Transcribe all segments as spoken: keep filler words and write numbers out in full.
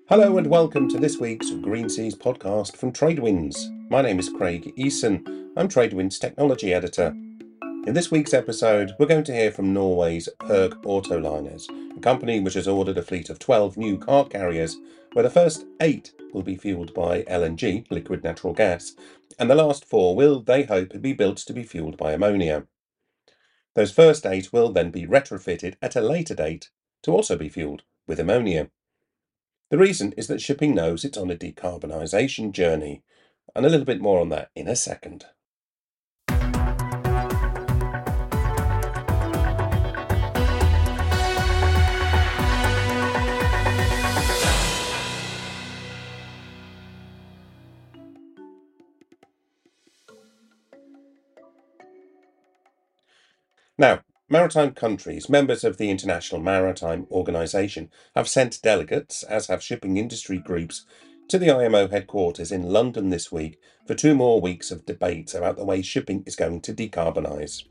Hello and welcome to this week's Green Seas podcast from Tradewinds. My name is Craig Eason. I'm Tradewinds Technology Editor. In this week's episode, we're going to hear from Norway's Höegh Autoliners, a company which has ordered a fleet of twelve new car carriers, where the first eight will be fuelled by L N G, liquid natural gas, and the last four will, they hope, be built to be fuelled by ammonia. Those first eight will then be retrofitted at a later date to also be fuelled with ammonia. The reason is that shipping knows it's on a decarbonisation journey, and a little bit more on that in a second. Now, maritime countries, members of the International Maritime Organization, have sent delegates, as have shipping industry groups, to the I M O headquarters in London this week for two more weeks of debate about the way shipping is going to decarbonise.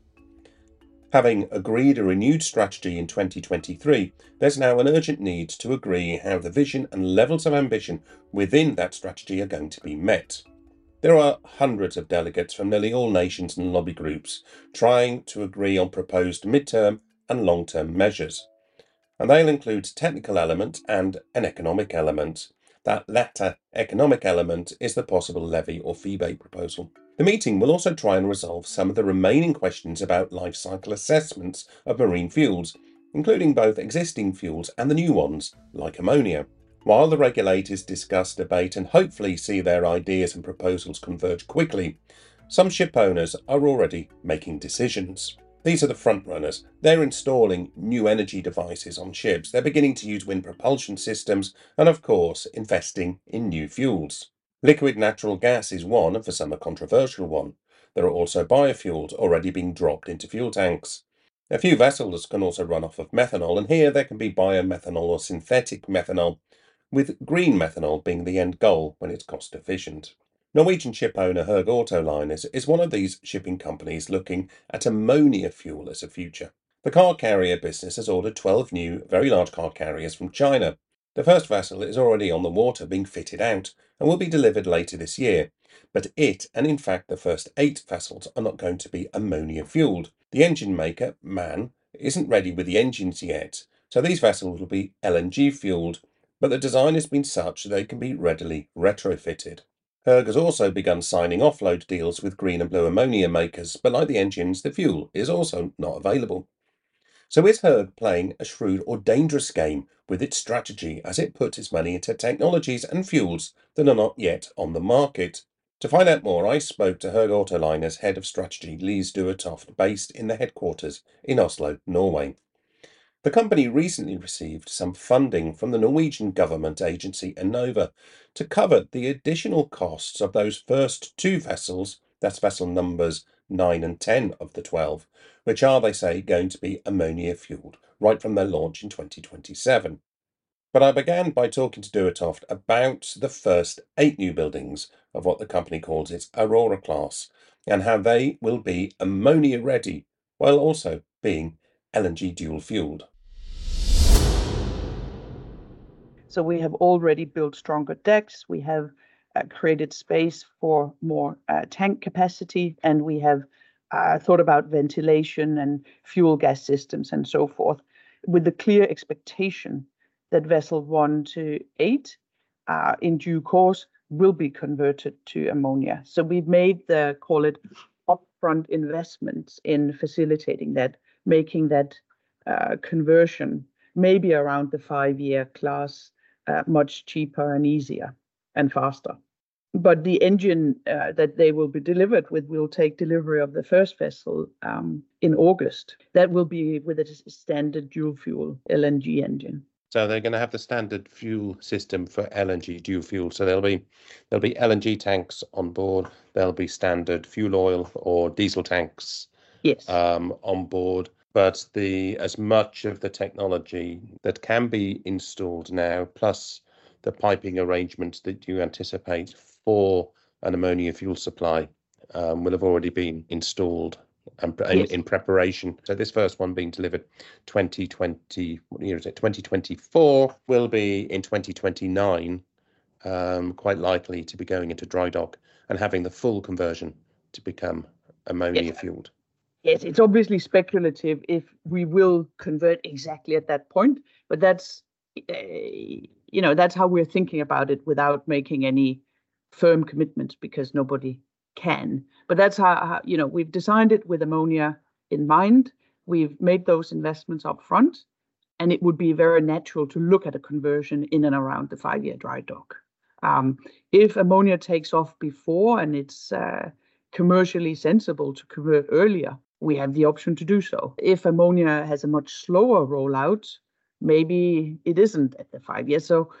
Having agreed a renewed strategy in twenty twenty-three, there's now an urgent need to agree how the vision and levels of ambition within that strategy are going to be met. There are hundreds of delegates from nearly all nations and lobby groups trying to agree on proposed mid-term and long-term measures. And they'll include technical element and an economic element. That latter economic element is the possible levy or fee-based proposal. The meeting will also try and resolve some of the remaining questions about life cycle assessments of marine fuels, including both existing fuels and the new ones, like ammonia. While the regulators discuss, debate and hopefully see their ideas and proposals converge quickly, some ship owners are already making decisions. These are the front runners. They're installing new energy devices on ships. They're beginning to use wind propulsion systems and, of course, investing in new fuels. Liquid natural gas is one, and for some a controversial one. There are also biofuels already being dropped into fuel tanks. A few vessels can also run off of methanol, and here there can be biomethanol or synthetic methanol, with green methanol being the end goal when it's cost efficient. Norwegian ship owner Höegh Autoliners is one of these shipping companies looking at ammonia fuel as a future. The car carrier business has ordered twelve new, very large car carriers from China. The first vessel is already on the water being fitted out and will be delivered later this year, but it, and in fact the first eight vessels, are not going to be ammonia fueled. The engine maker, MAN, isn't ready with the engines yet, so these vessels will be L N G fueled, but the design has been such that they can be readily retrofitted. Höegh has also begun signing offload deals with green and blue ammonia makers, but like the engines, the fuel is also not available. So is Höegh playing a shrewd or dangerous game with its strategy as it puts its money into technologies and fuels that are not yet on the market? To find out more, I spoke to Höegh Autoliners Head of Strategy, Lise Duetoft, based in the headquarters in Oslo, Norway. The company recently received some funding from the Norwegian government agency Enova to cover the additional costs of those first two vessels, that's vessel numbers nine and ten of the twelve, which are, they say, going to be ammonia fueled right from their launch in twenty twenty-seven. But I began by talking to Duetoft about the first eight new buildings of what the company calls its Aurora class and how they will be ammonia ready while also being L N G dual fueled. So we have already built stronger decks, we have uh, created space for more uh, tank capacity, and we have uh, thought about ventilation and fuel gas systems and so forth, with the clear expectation that vessel one to eight uh, in due course will be converted to ammonia. So we've made the, call it, upfront investments in facilitating that, making that uh, conversion maybe around the five-year class uh, much cheaper and easier and faster. But the engine uh, that they will be delivered with will take delivery of the first vessel um, in August. That will be with a standard dual fuel L N G engine. So they're going to have the standard fuel system for L N G dual fuel. So there'll be there'll be L N G tanks on board. There'll be standard fuel oil or diesel tanks yes. um, on board. But the as much of the technology that can be installed now, plus the piping arrangements that you anticipate for an ammonia fuel supply, um, will have already been installed and in, Yes. in preparation. So this first one being delivered twenty twenty, what year is it? twenty twenty-four, will be in twenty twenty-nine, um, quite likely to be going into dry dock and having the full conversion to become ammonia Yes. fueled. Yes, it's obviously speculative if we will convert exactly at that point, but that's, uh, you know, that's how we're thinking about it without making any firm commitments because nobody can. But that's how, how, you know, we've designed it with ammonia in mind. We've made those investments up front, and it would be very natural to look at a conversion in and around the five-year dry dock. Um, if ammonia takes off before and it's uh, commercially sensible to convert earlier, we have the option to do so. If ammonia has a much slower rollout, maybe it isn't at the five years. So,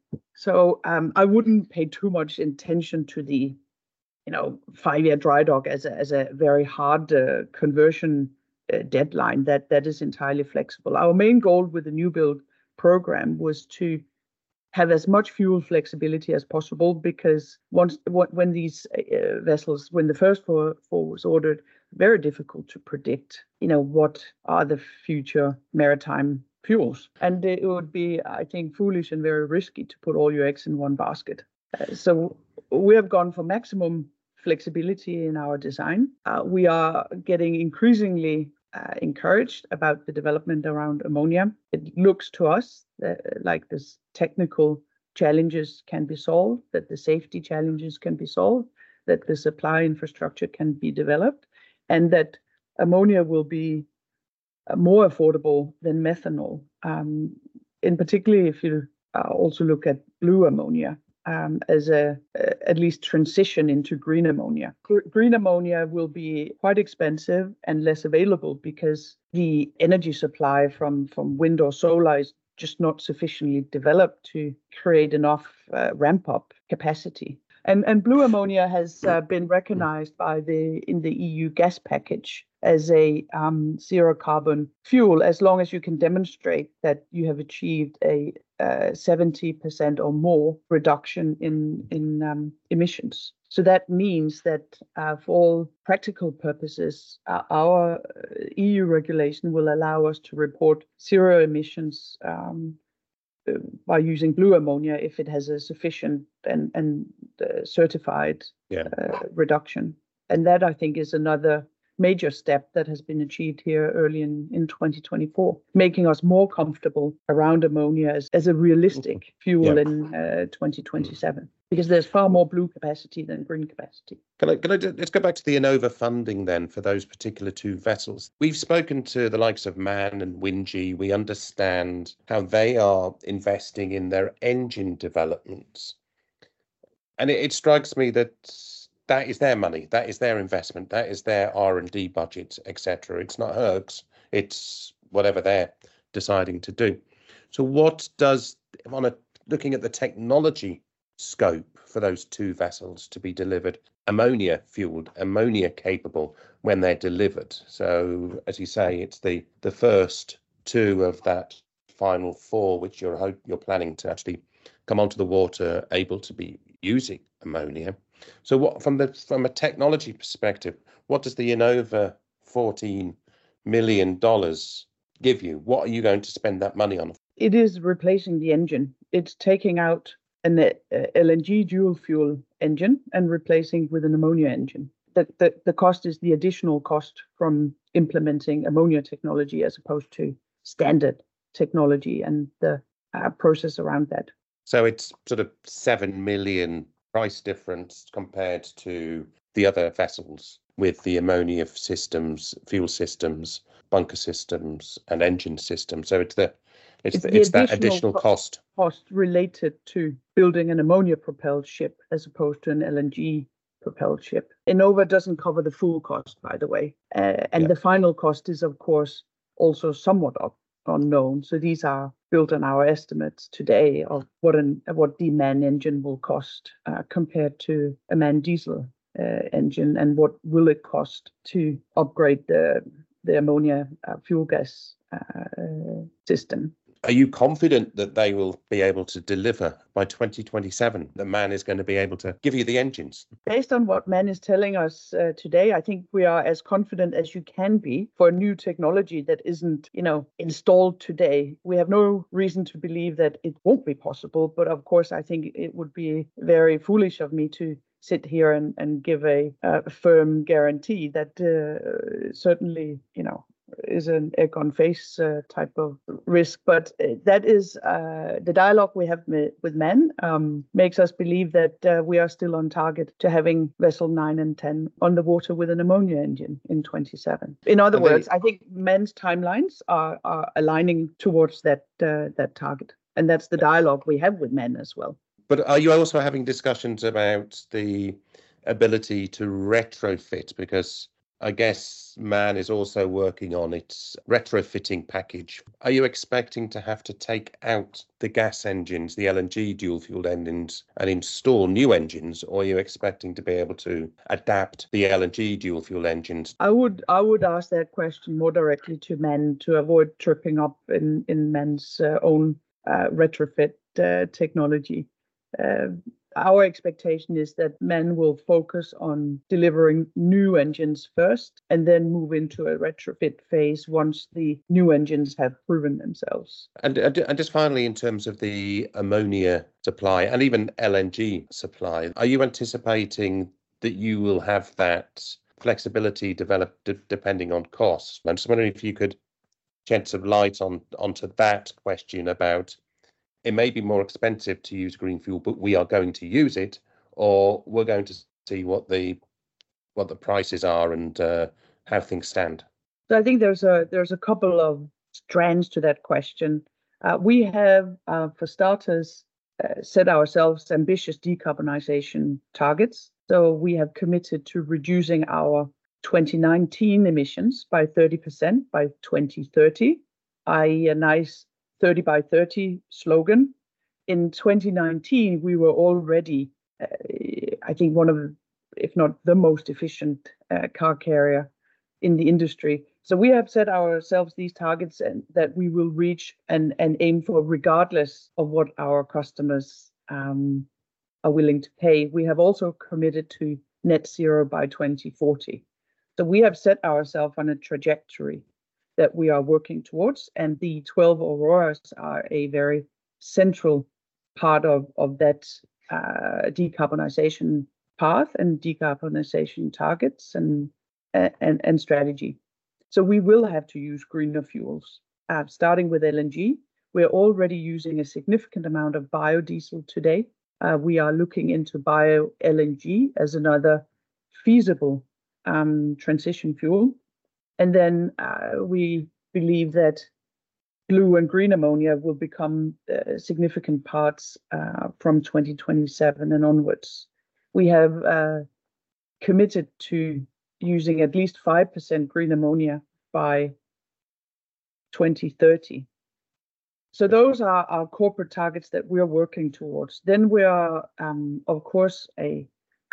so um, I wouldn't pay too much attention to the, you know, five-year dry dock as a, as a very hard uh, conversion uh, deadline. That that is entirely flexible. Our main goal with the new build program was to have as much fuel flexibility as possible, because once when these uh, vessels, when the first four, four was ordered, very difficult to predict, you know, what are the future maritime fuels. And it would be, I think, foolish and very risky to put all your eggs in one basket. Uh, so we have gone for maximum flexibility in our design. Uh, we are getting increasingly uh, encouraged about the development around ammonia. It looks to us uh, like this technical challenges can be solved, that the safety challenges can be solved, that the supply infrastructure can be developed, and that ammonia will be uh, more affordable than methanol. Um, in particular, if you uh, also look at blue ammonia um, as a, a at least transition into green ammonia. Gr- green ammonia will be quite expensive and less available because the energy supply from, from wind or solar is just not sufficiently developed to create enough uh, ramp up capacity. And, and blue ammonia has uh, been recognized by the in the E U gas package as a um, zero carbon fuel, as long as you can demonstrate that you have achieved a uh, seventy percent or more reduction in in um, emissions. So that means that uh, for all practical purposes, uh, our E U regulation will allow us to report zero emissions um, by using blue ammonia if it has a sufficient and, and uh, certified yeah. uh, reduction. And that, I think, is another major step that has been achieved here early in, in twenty twenty-four, making us more comfortable around ammonia as, as a realistic fuel yeah. in uh, twenty twenty-seven, because there's far more blue capacity than green capacity. Can I, can I, let's go back to the Enova funding then for those particular two vessels. We've spoken to the likes of MAN and WinGee. We understand how they are investing in their engine developments. And it, it strikes me that that is their money, that is their investment, that is their R and D budget, et cetera. It's not Höeg's, it's whatever they're deciding to do. So what does, on a looking at the technology scope for those two vessels to be delivered, ammonia fueled, ammonia capable when they're delivered? So as you say, it's the the first two of that final four which you're hope you're planning to actually come onto the water able to be using ammonia. So what from the from a technology perspective, what does the Enova fourteen million dollars give you? What are you going to spend that money on? It is replacing the engine. It's taking out an uh, L N G dual fuel engine and replacing with an ammonia engine. The, the, the cost is the additional cost from implementing ammonia technology as opposed to standard technology and the uh, process around that. So it's sort of seven million price difference compared to the other vessels with the ammonia systems, fuel systems, bunker systems, and engine systems. So it's the it's, it's, the, it's that additional cost cost related to building an ammonia propelled ship as opposed to an L N G propelled ship. Enova doesn't cover the full cost, by the way, uh, and yeah. the final cost is, of course, also somewhat up. unknown. So these are built on our estimates today of what an what the MAN engine will cost uh, compared to a MAN diesel uh, engine, and what will it cost to upgrade the the ammonia uh, fuel gas uh, system. Are you confident that they will be able to deliver by twenty twenty-seven, that MAN is going to be able to give you the engines? Based on what MAN is telling us uh, today, I think we are as confident as you can be for a new technology that isn't, you know, installed today. We have no reason to believe that it won't be possible. But of course, I think it would be very foolish of me to sit here and, and give a, a firm guarantee that uh, certainly, you know, is an egg on face uh, type of risk. But uh, that is uh, the dialogue we have with MAN um, makes us believe that uh, we are still on target to having vessel nine and ten on the water with an ammonia engine in twenty-seven. In other And words, they- I think MAN's timelines are, are aligning towards that uh, that target. And that's the dialogue we have with MAN as well. But are you also having discussions about the ability to retrofit? Because I guess MAN is also working on its retrofitting package. Are you expecting to have to take out the gas engines, the L N G dual-fueled engines, and install new engines, or are you expecting to be able to adapt the L N G dual-fuel engines? I would I would ask that question more directly to MAN to avoid tripping up in in MAN's uh, own uh, retrofit uh, technology. Uh, our expectation is that MAN will focus on delivering new engines first and then move into a retrofit phase once the new engines have proven themselves. And, and just finally, in terms of the ammonia supply and even L N G supply, are you anticipating that you will have that flexibility developed d- depending on cost? I'm just wondering if you could shed some light on onto that question about it may be more expensive to use green fuel, but we are going to use it, or we're going to see what the what the prices are and uh, how things stand. So I think there's a there's a couple of strands to that question. Uh, we have, uh, for starters, uh, set ourselves ambitious decarbonization targets. So we have committed to reducing our twenty nineteen emissions by thirty percent by twenty thirty, that is a nice thirty by thirty slogan. In twenty nineteen, we were already, uh, I think, one of, the, if not the most efficient uh, car carrier in the industry. So we have set ourselves these targets and that we will reach and, and aim for regardless of what our customers um, are willing to pay. We have also committed to net zero by twenty forty. So we have set ourselves on a trajectory that we are working towards, and the twelve Auroras are a very central part of, of that uh, decarbonization path and decarbonization targets and, and, and strategy. So we will have to use greener fuels, uh, starting with L N G. We're already using a significant amount of biodiesel today. Uh, we are looking into bio L N G as another feasible um, transition fuel. And then uh, we believe that blue and green ammonia will become uh, significant parts uh, from twenty twenty-seven and onwards. We have uh, committed to using at least five percent green ammonia by twenty thirty. So those are our corporate targets that we are working towards. Then we are, um, of course, a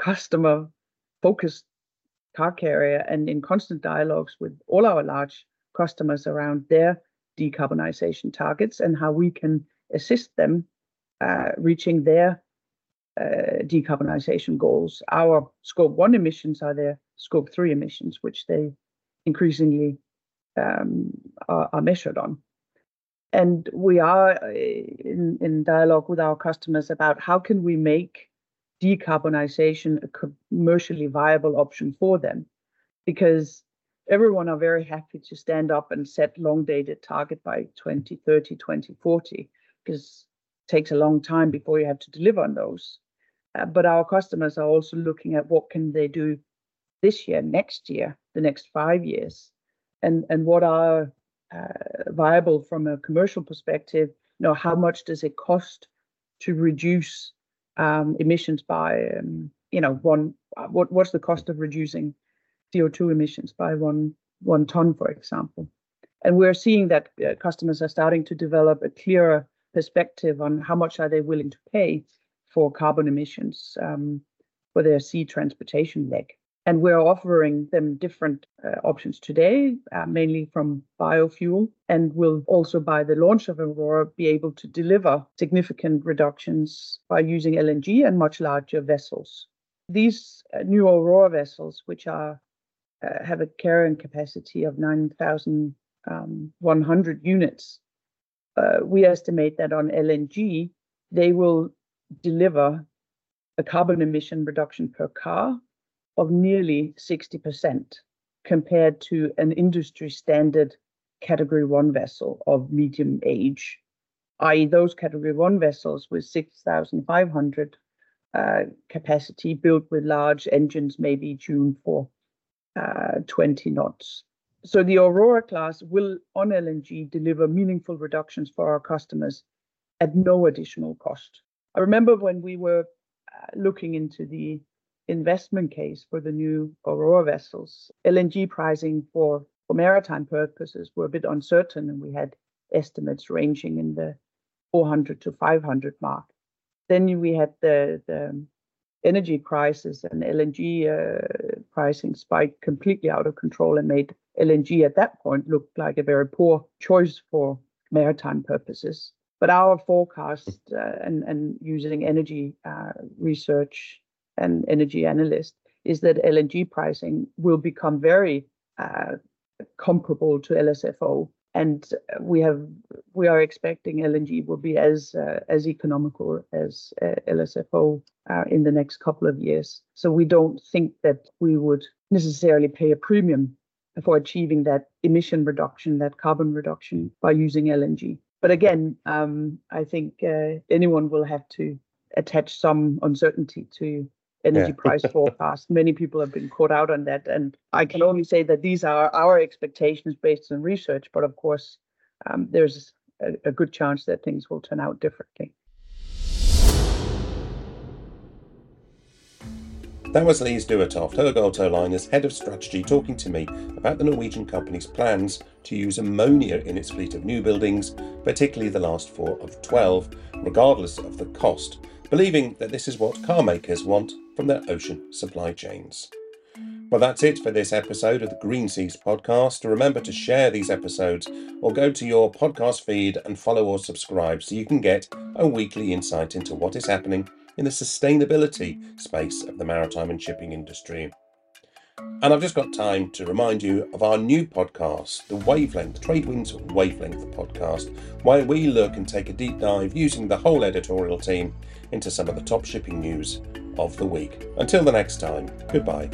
customer-focused car carrier and in constant dialogues with all our large customers around their decarbonization targets and how we can assist them uh, reaching their uh, decarbonization goals. Our scope one emissions are their scope three emissions, which they increasingly um, are, are measured on. And we are in, in dialogue with our customers about how can we make decarbonization a commercially viable option for them, because everyone are very happy to stand up and set long-dated target by twenty thirty, twenty forty, because it takes a long time before you have to deliver on those. Uh, but our customers are also looking at what can they do this year, next year, the next five years, and and what are uh, viable from a commercial perspective. You know, how much does it cost to reduce um, emissions by, um, you know, one? What what's the cost of reducing C O two emissions by one one ton, for example? And we're seeing that uh, customers are starting to develop a clearer perspective on how much are they willing to pay for carbon emissions um, for their sea transportation leg. And we're offering them different uh, options today, uh, mainly from biofuel, and will also by the launch of Aurora be able to deliver significant reductions by using L N G and much larger vessels. These uh, new Aurora vessels, which are uh, have a carrying capacity of nine thousand one hundred units, uh, we estimate that on L N G, they will deliver a carbon emission reduction per car of nearly sixty percent compared to an industry standard category one vessel of medium age, that is those category one vessels with six thousand five hundred uh, capacity built with large engines, maybe tuned for uh, twenty knots. So the Aurora class will on L N G deliver meaningful reductions for our customers at no additional cost. I remember when we were uh, looking into the investment case for the new Aurora vessels, L N G pricing for, for maritime purposes were a bit uncertain, and we had estimates ranging in the four hundred to five hundred mark. Then we had the, the energy crisis, and L N G uh, pricing spiked completely out of control and made L N G at that point look like a very poor choice for maritime purposes. But our forecast uh, and, and using energy uh, research and energy analyst is that L N G pricing will become very uh, comparable to L S F O, and we have we are expecting L N G will be as uh, as economical as uh, L S F O uh, in the next couple of years. So we don't think that we would necessarily pay a premium for achieving that emission reduction, that carbon reduction by using L N G. But again, um, I think uh, anyone will have to attach some uncertainty to energy yeah. price forecast. Many people have been caught out on that. And I can only say that these are our expectations based on research. But of course, um, there's a, a good chance that things will turn out differently. That was Lise Duetoft, Höegh Autoliners Head of Strategy, talking to me about the Norwegian company's plans to use ammonia in its fleet of new buildings, particularly the last four of twelve, regardless of the cost, believing that this is what car makers want from their ocean supply chains. Well, that's it for this episode of the Green Seas podcast. Remember to share these episodes or go to your podcast feed and follow or subscribe so you can get a weekly insight into what is happening in the sustainability space of the maritime and shipping industry. And I've just got time to remind you of our new podcast, the Wavelength, Tradewinds Wavelength podcast, where we look and take a deep dive using the whole editorial team into some of the top shipping news of the week. Until the next time, goodbye.